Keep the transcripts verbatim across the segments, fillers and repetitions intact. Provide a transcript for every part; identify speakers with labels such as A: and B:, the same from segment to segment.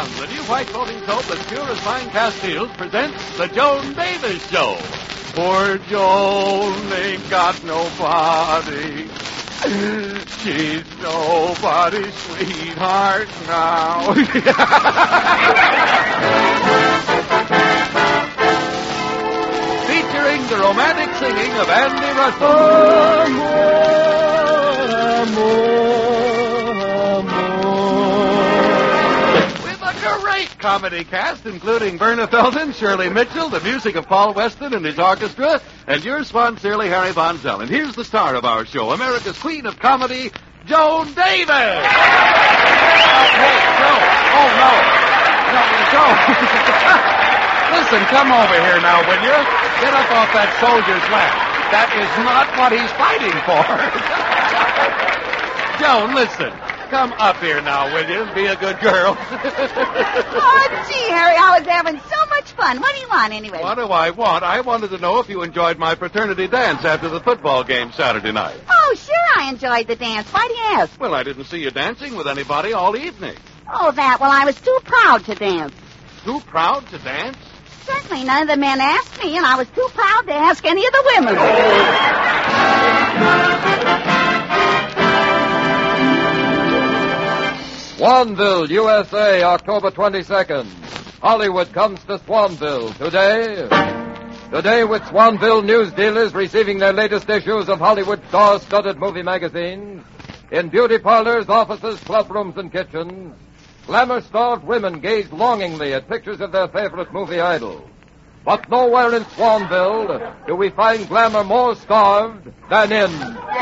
A: Avon, the new white floating soap that's pure as fine Castiles, presents The Joan Davis Show. Poor Joan ain't got nobody. She's nobody's sweetheart now. Featuring the romantic singing of Andy Russell. With a great comedy cast, including Verna Felton, Shirley Mitchell, the music of Paul Weston and his orchestra, and yours sincerely, Harry Von Zell. And here's the star of our show, America's queen of comedy, Joan Davis. Hey, Joe. Oh, no. No, Joe. Listen, come over here now, will you? Get up off that soldier's lap. That is not what he's fighting for. Joan, listen. Come up here now, will you? Be a good girl.
B: Oh, gee, Harry, I was having so much fun. What do you want, anyway?
A: What do I want? I wanted to know if you enjoyed my fraternity dance after the football game Saturday night.
B: Oh, sure I enjoyed the dance. Why do you ask?
A: Well, I didn't see you dancing with anybody all evening.
B: Oh, that. Well, I was too proud to dance.
A: Too proud to dance?
B: Certainly none of the men asked me, and I was too proud to ask any of the women.
C: Swanville, U S A, October twenty-second. Hollywood comes to Swanville today. Today, with Swanville news dealers receiving their latest issues of Hollywood star-studded movie magazines, in beauty parlors, offices, clubrooms, and kitchens, glamour-starved women gaze longingly at pictures of their favorite movie idols. But nowhere in Swanville do we find glamour more starved than in...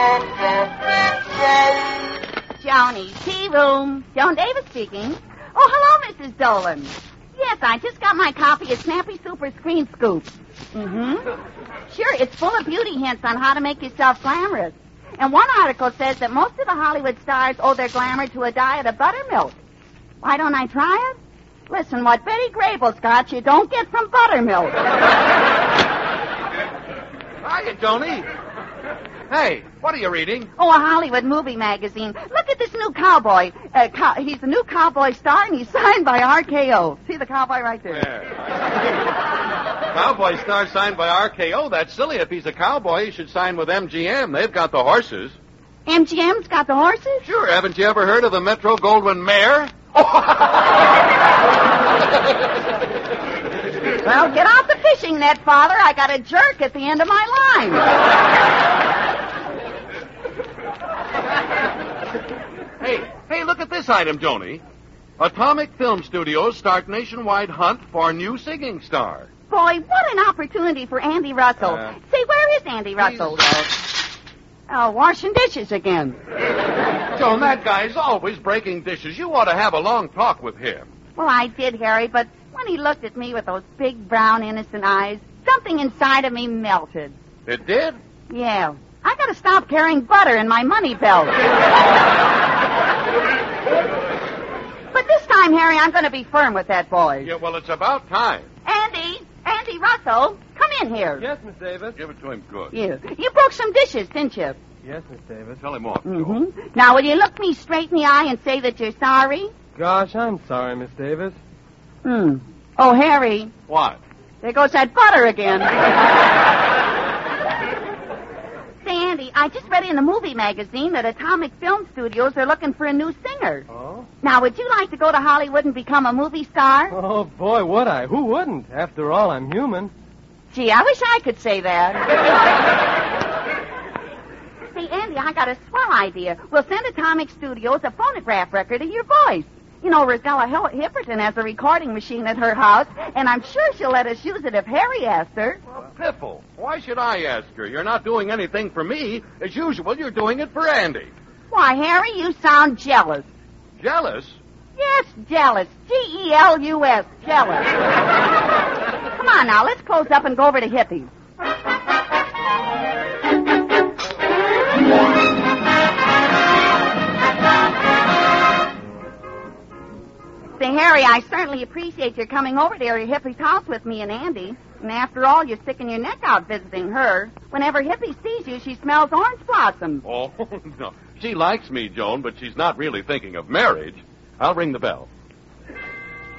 B: Johnny's tea room. Joan Davis speaking. Oh, hello, Missus Dolan. Yes, I just got my copy of Snappy Super Screen Scoop. Mm-hmm. Sure, it's full of beauty hints on how to make yourself glamorous. And one article says that most of the Hollywood stars owe their glamour to a diet of buttermilk. Why don't I try it? Listen, what Betty Grable's got, you don't get from buttermilk.
A: Hiya, Joni. Hey, what are you reading?
B: Oh, a Hollywood movie magazine. Look at this new cowboy. Uh, cow- he's a new cowboy star, and he's signed by R K O. See the cowboy right there?
A: Yeah. Cowboy star signed by R K O. That's silly. If he's a cowboy, he should sign with M G M. They've got the horses.
B: M G M's got the horses?
A: Sure. Haven't you ever heard of the Metro Goldwyn Mare?
B: Well, get out the fishing net, Father. I got a jerk at the end of my line.
A: Hey, hey, look at this item, Joni. Atomic Film Studios start nationwide hunt for new singing star.
B: Boy, what an opportunity for Andy Russell.
A: Uh,
B: Say, where is Andy Russell? Oh, washing dishes again.
A: Joan, that guy's always breaking dishes. You ought to have a long talk with him.
B: Well, I did, Harry, but when he looked at me with those big, brown, innocent eyes, something inside of me melted.
A: It did?
B: Yeah. I gotta stop carrying butter in my money belt. But this time, Harry, I'm gonna be firm with that boy.
A: Yeah, well, it's about time.
B: Andy, Andy Russell, come in here.
D: Yes, Miss Davis.
A: Give it to him good.
B: You. You broke some dishes, didn't you?
D: Yes, Miss Davis.
A: Tell him off, Joe.
B: Mm-hmm. Now, will you look me straight in the eye and say that you're sorry?
D: Gosh, I'm sorry, Miss Davis.
B: Hmm. Oh, Harry,
A: What?
B: there goes that butter again. Say, Andy, I just read in the movie magazine that Atomic Film Studios are looking for a new singer.
D: Oh?
B: Now, would you like to go to Hollywood and become a movie star?
D: Oh, boy, would I. Who wouldn't? After all, I'm human.
B: Gee, I wish I could say that. Say, Andy, I got a swell idea. We'll send Atomic Studios a phonograph record of your voice. You know, Rosella Hipperton has a recording machine at her house, and I'm sure she'll let us use it if Harry asks her.
A: Well, Piffle, why should I ask her? You're not doing anything for me. As usual, you're doing it for Andy.
B: Why, Harry, you sound jealous.
A: Jealous?
B: Yes, jealous. G E L U S, jealous. Come on now, let's close up and go over to Hippie's. Say, Harry, I certainly appreciate your coming over to Hippie's house with me and Andy. And after all, you're sticking your neck out visiting her. Whenever Hippie sees you, she smells orange blossom.
A: Oh, no. She likes me, Joan, but she's not really thinking of marriage. I'll ring the bell.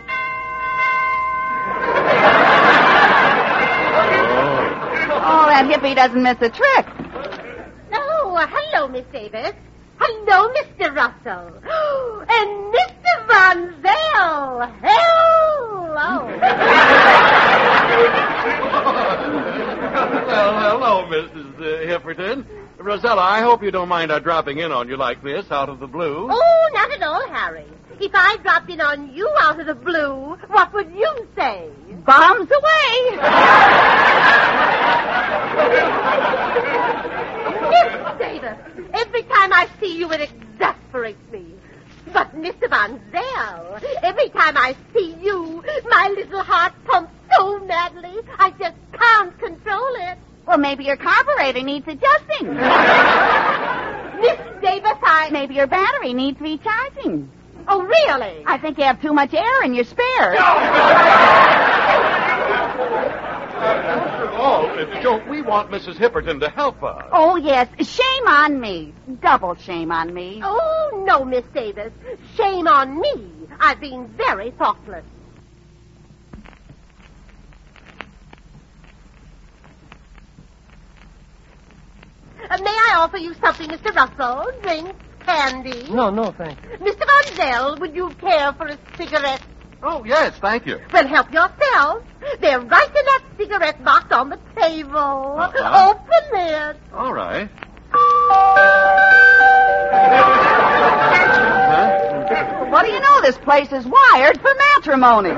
B: Hippie doesn't miss a trick.
E: Oh, uh, hello, Miss Davis. Hello, Mister Russell. And Mister Von Zell. Hello.
A: Well, hello, Missus Uh, Hipperton. Rosella, I hope you don't mind our dropping in on you like this, out of the blue.
E: Oh, not at all, Harry. If I dropped in on you out of the blue, what would you say?
B: Bombs away.
E: Miss Davis, every time I see you, it exasperates me. But, Mister Von Zell, every time I see you, my little heart pumps so madly, I just can't control it.
B: Well, maybe your carburetor needs adjusting.
E: Miss Davis, I...
B: Maybe your battery needs recharging.
E: Oh, really?
B: I think you have too much air in your spare.
A: After all, don't we want Missus Hipperton to help us?
B: Oh, yes. Shame on me. Double shame on me.
E: Oh, no, Miss Davis. Shame on me. I've been very thoughtless. Uh, may I offer you something, Mister Russell? Drink, candy?
D: No, no, thank you.
E: Mister Von Zell, would you care for a cigarette?
A: Oh, yes, thank you.
E: Well, help yourself. They're right in that cigarette box on the table.
A: Uh-huh.
E: Open it.
A: All right.
B: What do you know? This place is wired for matrimony.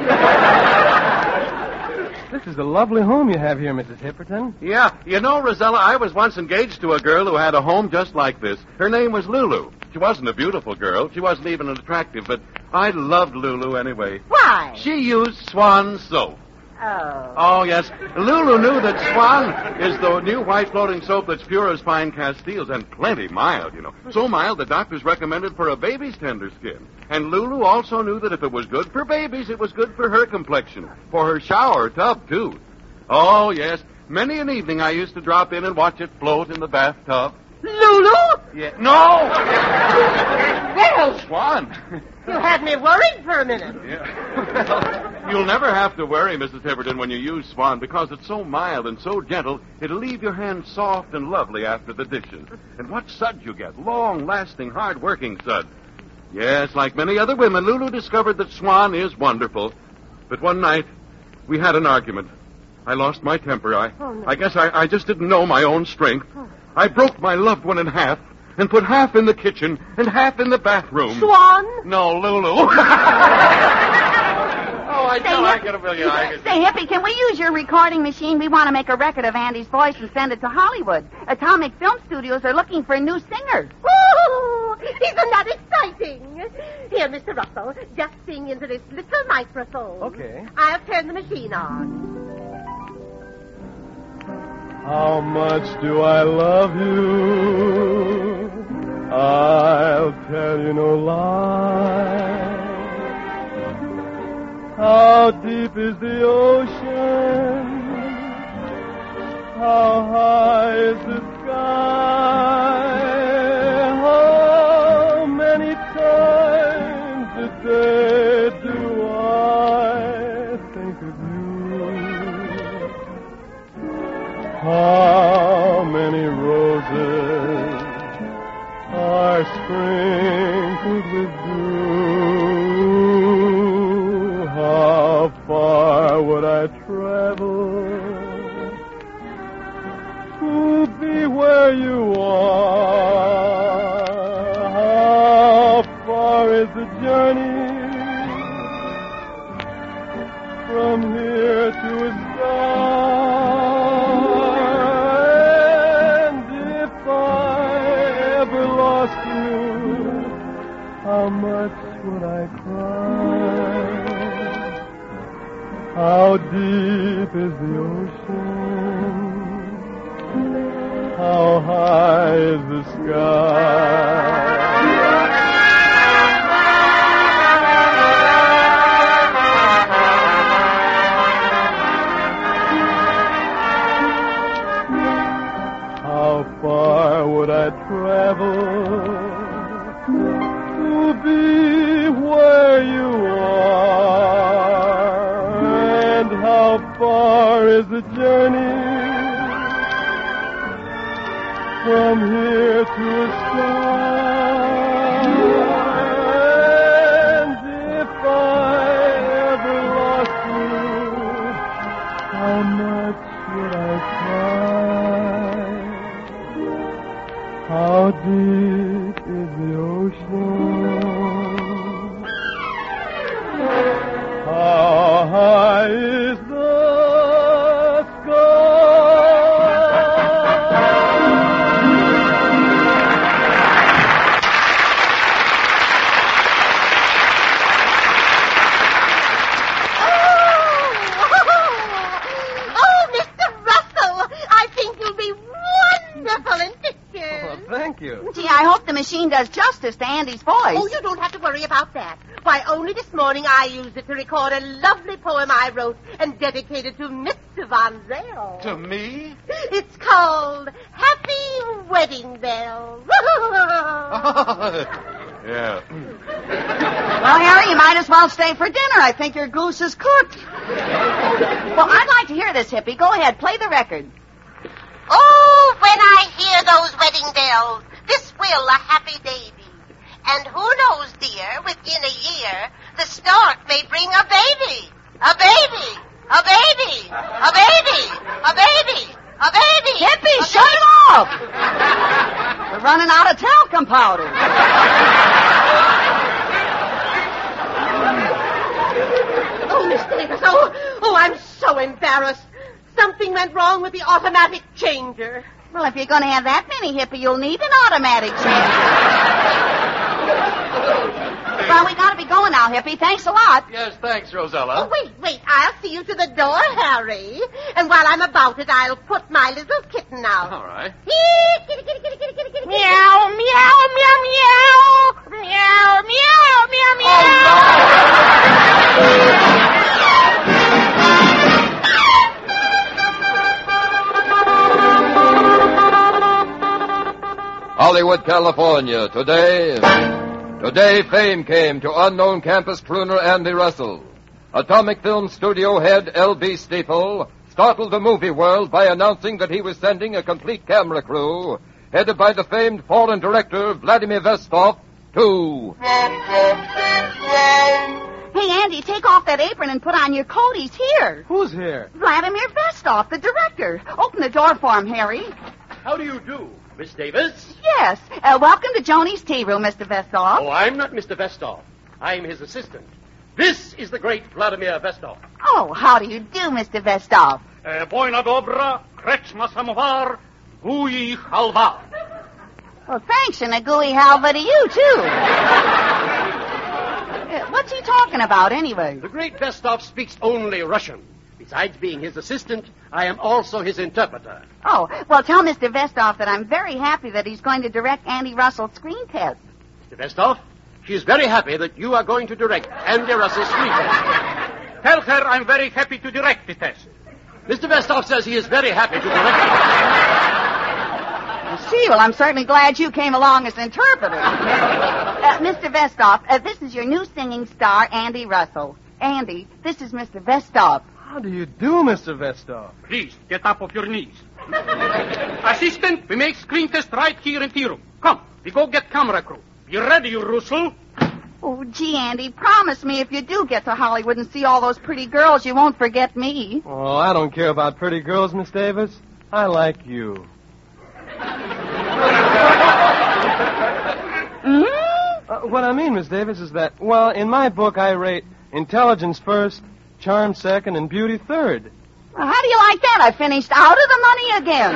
D: This is a lovely home you have here, Missus Hipperton.
A: Yeah, you know, Rosella, I was once engaged to a girl who had a home just like this. Her name was Lulu. She wasn't a beautiful girl. She wasn't even attractive, but I loved Lulu anyway.
E: Why?
A: She used Swan soap.
B: Oh.
A: Oh, yes. Lulu knew that Swan is the new white floating soap that's pure as fine Castiles and plenty mild, you know. So mild the doctors recommended for a baby's tender skin. And Lulu also knew that if it was good for babies, it was good for her complexion. For her shower tub, too. Oh, yes. Many an evening I used to drop in and watch it float in the bathtub.
E: Lulu?
A: Yeah. No!
E: Well,
A: Swan.
E: you had me worried for a minute.
A: Yeah. Well, you'll never have to worry, Missus Hipperton, when you use Swan, because it's so mild and so gentle, it'll leave your hands soft and lovely after the dishes. And what suds you get. Long-lasting, hard-working suds. Yes, like many other women, Lulu discovered that Swan is wonderful. But one night, we had an argument. I lost my temper. I,
E: Oh, no.
A: I guess I, I just didn't know my own strength. I broke my loved one in half and put half in the kitchen and half in the bathroom.
E: Swan?
A: No, Lulu. Oh, I
B: Say,
A: tell I
B: Hippie-
A: get a million. I get...
B: Say, Hippie, can we use your recording machine? We want to make a record of Andy's voice and send it to Hollywood. Atomic Film Studios are looking for a new singer.
E: Ooh, isn't that exciting? Here, Mister Russell, just sing into this little microphone.
D: Okay.
E: I'll turn the machine on.
D: How much do I love you? I'll tell you no lie. How deep is the ocean? How high is the sky? How many times a day do I think of you? How many roses are sprinkled with dew? How far would I travel to be where you are? How far is the journey from here to a star? How much would I cry? How deep is the ocean? How high is the sky? How far would I travel to be where you are? And how far is the journey from here to sky. And if I ever lost you, how much should I cry? How deep is the ocean? How high is the
B: Gee, I hope the machine does justice to Andy's voice.
E: Oh, you don't have to worry about that. Why, only this morning I used it to record a lovely poem I wrote and dedicated to Mister Von Zell.
A: To me?
E: It's called Happy Wedding Bells.
A: Yeah.
B: Well, Harry, you might as well stay for dinner. I think your goose is cooked. Well, I'd like to hear this, Hippie. Go ahead, play the record.
E: Oh, when I hear those wedding bells, this will a happy day be. And who knows, dear, within a year, the stork may bring a baby. A baby. A baby. A baby. A baby. A baby.
B: Hippie,
E: a
B: shut
E: baby.
B: it off. We're running out of talcum powder.
E: Oh, Miss Davis, oh, oh, I'm so embarrassed. Something went wrong with the automatic changer.
B: Well, if you're going to have that many, Hippie, you'll need an automatic changer. Well, we got to be going now, Hippie. Thanks a lot.
A: Yes, thanks, Rosella.
E: Oh, wait, wait. I'll see you to the door, Harry. And while I'm about it, I'll put my little kitten out.
A: All right.
E: Kitty, kitty, kitty, kitty, kitty, kitty.
B: Meow, meow, meow, meow. Meow, meow, meow, meow.
C: Hollywood, California. Today, today fame came to unknown campus crooner Andy Russell. Atomic Film Studio head L B Steeple startled the movie world by announcing that he was sending a complete camera crew, headed by the famed fallen director Vladimir Vestov, to...
B: Hey, Andy, take off that apron and put on your coat. He's here.
D: Who's here?
B: Vladimir Vestov, the director. Open the door for him, Harry.
F: How do you do, Miss Davis?
B: Yes. Uh, welcome to Joni's tea room, Mister Vestov.
F: Oh, I'm not Mister Vestov. I'm his assistant. This is the great Vladimir Vestov.
B: Oh, how do you do, Mister Vestov?
F: Uh, Boina dobra, krechma samovar, gui halva.
B: Well, thanks, and a gooey halva to you, too. Uh, what's he talking about, anyway?
F: The great Vestov speaks only Russian. Besides being his assistant, I am also his interpreter.
B: Oh, well, tell Mister Vestov that I'm very happy that he's going to direct Andy Russell's screen test.
F: Mister Vestov, she is very happy that you are going to direct Andy Russell's screen test. Tell her I'm very happy to direct the test. Mister Vestov says he is very happy to direct the test.
B: I see. Well, I'm certainly glad you came along as interpreter. uh, Mister Vestov, uh, this is your new singing star, Andy Russell. Andy, this is Mister Vestov.
D: How do you do, Mister Vestov?
F: Please, get up off your knees. Assistant, we make screen test right here in tea room. Come, we go get camera crew. Be ready, Russell.
B: Oh, gee, Andy, promise me if you do get to Hollywood and see all those pretty girls, you won't forget me.
D: Oh, I don't care about pretty girls, Miss Davis. I like you.
B: Hmm?
D: Uh, what I mean, Miss Davis, is that, well, in my book, I rate intelligence first, charm second, and beauty third.
B: Well, how do you like that? I finished out of the money again.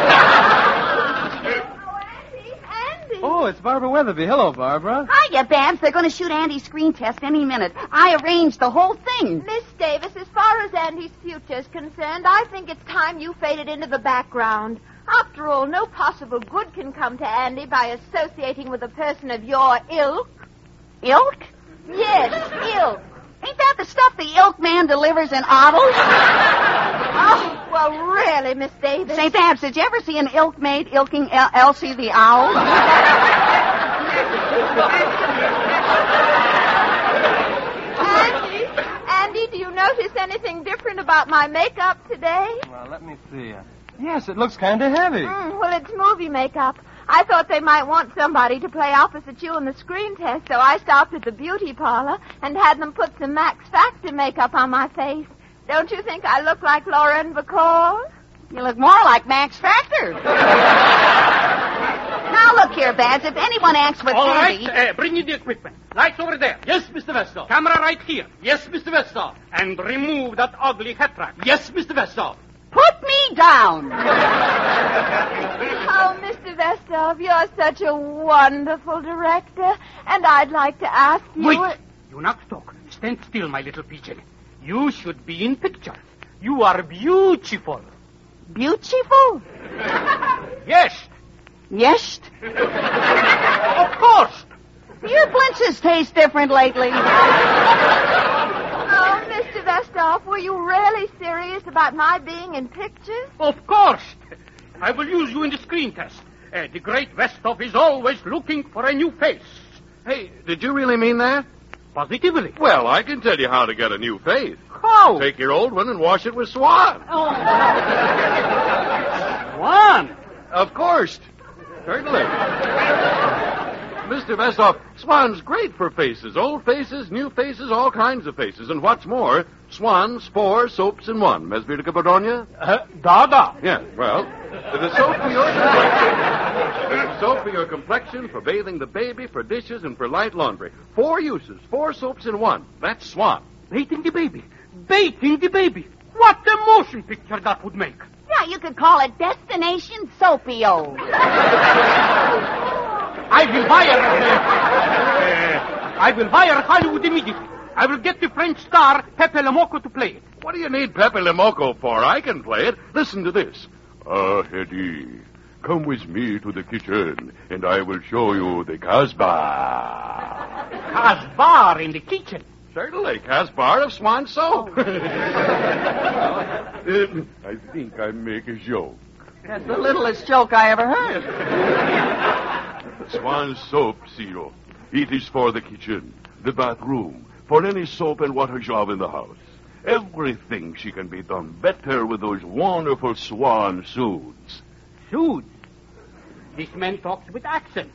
D: Oh, it's Barbara Weatherby. Hello, Barbara.
B: Hiya, Babs. They're going to shoot Andy's screen test any minute. I arranged the whole thing.
G: Miss Davis, as far as Andy's future is concerned, I think it's time you faded into the background. After all, no possible good can come to Andy by associating with a person of your ilk.
B: Ilk?
G: Yes, ilk.
B: Ain't that the stuff the ilk man delivers in Ottles?
G: Oh, well, really, Miss Davis.
B: Say, Babs, did you ever see an ilk maid ilking El- Elsie the owl?
G: Andy, Andy, do you notice anything different about my makeup today?
D: Well, let me see. Yes, it looks kind of heavy.
G: Mm, well, it's movie makeup. I thought they might want somebody to play opposite you in the screen test, so I stopped at the beauty parlor and had them put some Max Factor makeup on my face. Don't you think I look like Lauren Bacall?
B: You look more like Max Factor. Now, look here, Babs. If anyone acts with
F: All
B: Andy...
F: right, uh, bring in the equipment. Lights over there.
H: Yes, Mister Westall.
F: Camera right here.
H: Yes, Mister Westall.
F: And remove that ugly hat rack.
H: Yes, Mister Westall.
B: Put me down.
G: Oh, Mister Vestov, you're such a wonderful director, and I'd like to ask you...
F: Wait. You not talk. Stand still, my little pigeon. You should be in picture. You are beautiful.
B: Beautiful?
F: Yes.
B: Yes?
F: Of course.
B: Your blinches taste different lately.
G: Oh, Mister Vestov, were you really serious about my being in pictures?
F: Of course. I will use you in the screen test. Uh, the great Westhoff is always looking for a new face.
A: Hey, did you really mean that?
F: Positively.
A: Well, I can tell you how to get a new face.
F: How?
A: Take your old one and wash it with Swan.
F: One.
A: Of course. Certainly. Mister Vestoff, Swan's great for faces. Old faces, new faces, all kinds of faces. And what's more, Swan's four soaps in one. Mesvita Capadonia?
F: Uh, da da.
A: Yeah, well, the soap for your complexion. The soap for your complexion, for bathing the baby, for dishes, and for light laundry. Four uses, four soaps in one. That's Swan.
F: Bathing the baby. Bathing the baby. What a motion picture that would make.
B: Yeah, you could call it Destination Soapio.
F: I will hire... Uh, I will hire Hollywood immediately. I will get the French star Pepe Le Moco to play it.
A: What do you need Pepe Le Moco for? I can play it. Listen to this. Ah, Hetty, come with me to the kitchen, and I will show you the Casbah.
F: Casbah in the kitchen.
A: Certainly, Casbah of Swan Soap. uh, I think I make a joke.
B: That's the littlest joke I ever heard.
A: Swan Soap, Zero. It is for the kitchen, the bathroom, for any soap and water job in the house. Everything she can be done better with those wonderful Swan suits.
F: Suits? This man talks with accent.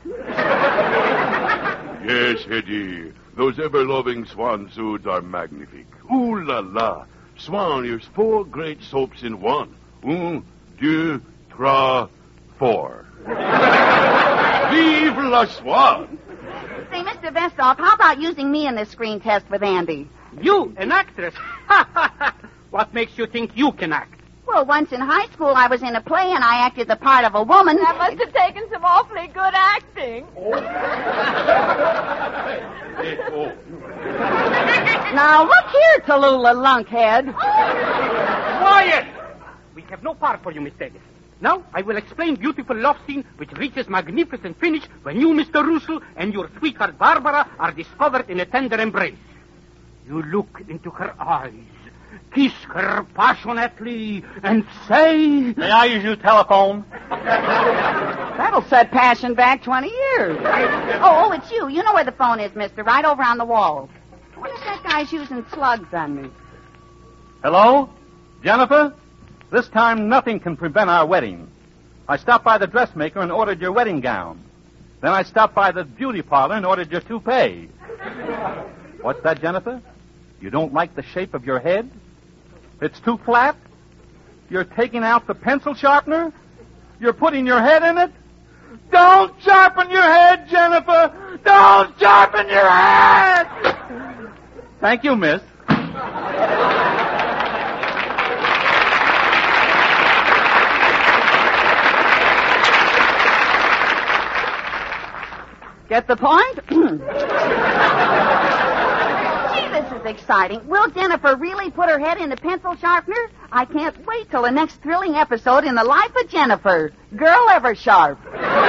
A: Yes, Hetty. Those ever-loving Swan suits are magnifique. Ooh la la. Swan is four great soaps in one. Un, deux, trois, four. Vive la Swan!
B: Say, Mister Vestoff, how about using me in this screen test with Andy?
F: You, an actress? What makes you think you can act?
B: Well, once in high school, I was in a play, and I acted the part of a woman.
G: That must have taken some awfully good acting.
B: Now, look here, Tallulah Lunkhead.
F: Quiet! We have no part for you, Miss Davis. Now, I will explain beautiful love scene which reaches magnificent finish when you, Mister Russell, and your sweetheart Barbara are discovered in a tender embrace. You look into her eyes, kiss her passionately, and say...
H: May I use your telephone?
B: That'll set passion back twenty years. Oh, oh, it's you. You know where the phone is, mister, right over on the wall. I wonder if that guy's using slugs on me.
H: Hello? Jennifer? This time nothing can prevent our wedding. I stopped by the dressmaker and ordered your wedding gown. Then I stopped by the beauty parlor and ordered your toupee. What's that, Jennifer? You don't like the shape of your head? It's too flat? You're taking out the pencil sharpener? You're putting your head in it? Don't sharpen your head, Jennifer! Don't sharpen your head! Thank you, miss.
B: Get the point? Gee, this is exciting. Will Jennifer really put her head in the pencil sharpener? I can't wait till the next thrilling episode in the life of Jennifer. Girl ever sharp.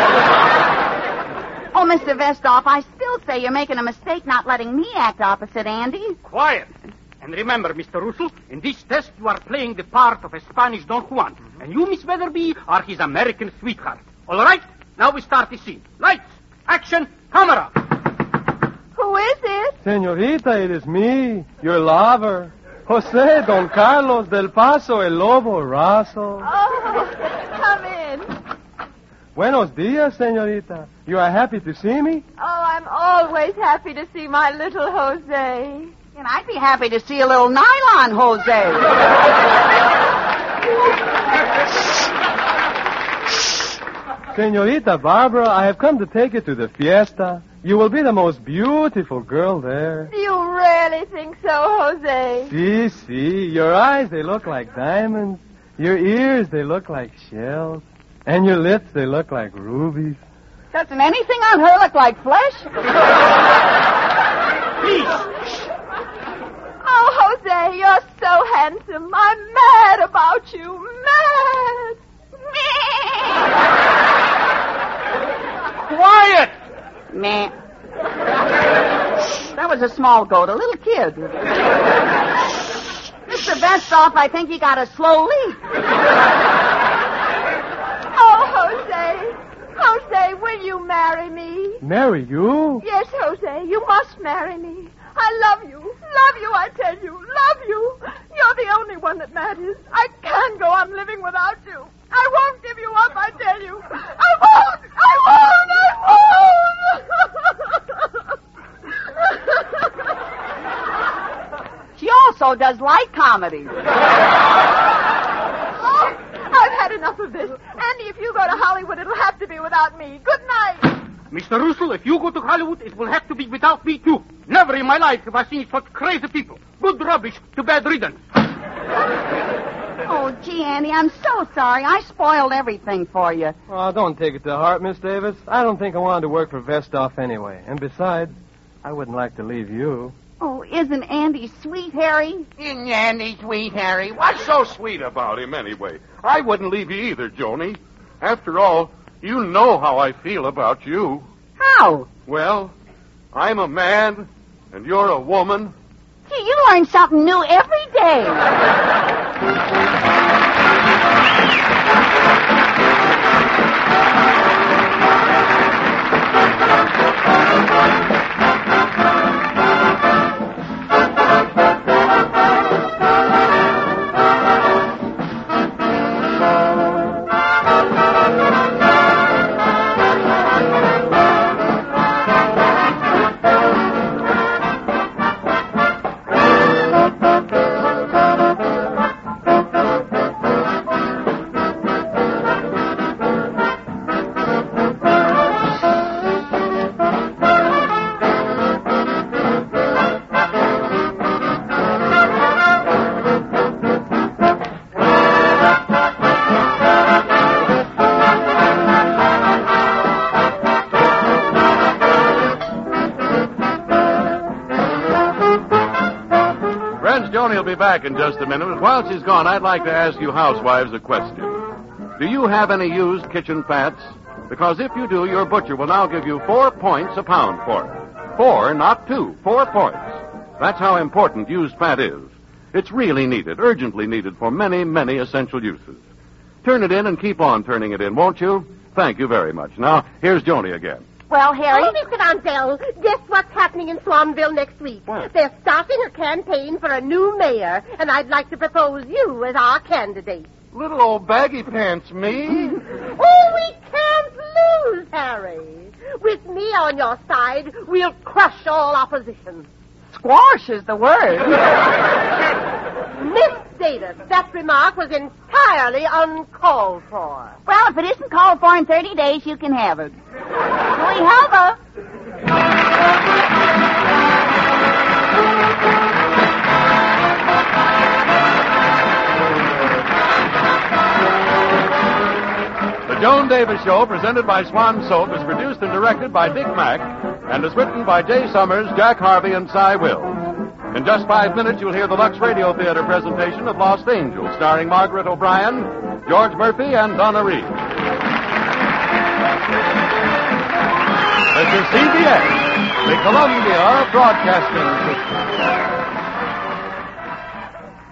B: Oh, Mister Vestoff, I still say you're making a mistake not letting me act opposite Andy.
F: Quiet. And remember, Mister Russell, in this test you are playing the part of a Spanish Don Juan. And you, Miss Weatherby, are his American sweetheart. All right? Now we start the scene. Lights, action, camera.
G: Who is it?
D: Senorita, it is me, your lover, Jose Don Carlos del Paso, el Lobo Raso.
G: Oh, Come in.
D: Buenos dias, señorita. You are happy to see me?
G: Oh, I'm always happy to see my little Jose.
B: And I'd be happy to see a little nylon Jose.
D: Señorita Barbara, I have come to take you to the fiesta. You will be the most beautiful girl there.
G: Do you really think so, Jose?
D: See, see. Your eyes, they look like diamonds. Your ears, they look like shells. And your lips, they look like rubies.
B: Doesn't anything on her look like flesh?
F: Please.
G: Oh, Jose, you're so handsome. I'm mad about you. Mad.
F: Quiet!
B: Meh. That was a small goat, a little kid. Mister Vestoff, I think he got a slow leak.
G: Oh, Jose. Jose, will you marry me?
D: Marry you?
G: Yes, Jose, you must marry me. I love you. Love you, I tell you. Love you. You're the only one that matters. I can't go on living without you. I won't give you up, I tell you. I won't. I
B: won't. I won't. She also does light comedy.
G: Oh, I've had enough of this. Andy, if you go to Hollywood, it'll have to be without me. Good night.
F: Mister Russell, if you go to Hollywood, it will have to be without me, too. Never in my life have I seen such crazy people. Good rubbish to bad riddance.
B: Oh, gee, Andy, I'm so sorry. I spoiled everything for you.
D: Oh, don't take it to heart, Miss Davis. I don't think I wanted to work for Vestoff anyway. And besides, I wouldn't like to leave you.
B: Oh, isn't Andy sweet, Harry?
A: Isn't Andy sweet, Harry? What's so sweet about him, anyway? I wouldn't leave you either, Joni. After all, you know how I feel about you.
B: How?
A: Well, I'm a man, and you're a woman.
B: Gee, you learn something new every day.
A: Joni will be back in just a minute, but while she's gone, I'd like to ask you housewives a question. Do you have any used kitchen fats? Because if you do, your butcher will now give you four points a pound for it. Four, not two. Four points. That's how important used fat is. It's really needed, urgently needed for many, many essential uses. Turn it in and keep on turning it in, won't you? Thank you very much. Now, here's Joni again.
E: Well, Harry? Oh, Mister Ansel, guess what's happening in Swanville next week?
A: What?
E: They're starting a campaign for a new mayor, and I'd like to propose you as our candidate.
A: Little old baggy pants, me?
E: Oh, we can't lose, Harry. With me on your side, we'll crush all opposition.
B: Squash is the word.
E: Miss Davis, that remark was entirely uncalled for.
B: Well, if it isn't called for in thirty days, you can have it. We have a...
A: The Joan Davis Show, presented by Swan Soap, is produced and directed by Dick Mack and is written by Jay Summers, Jack Harvey, and Cy Wills. In just five minutes, you'll hear the Lux Radio Theater presentation of Lost Angels, starring Margaret O'Brien, George Murphy, and Donna Reed. This is C B S, the Columbia Broadcasting System.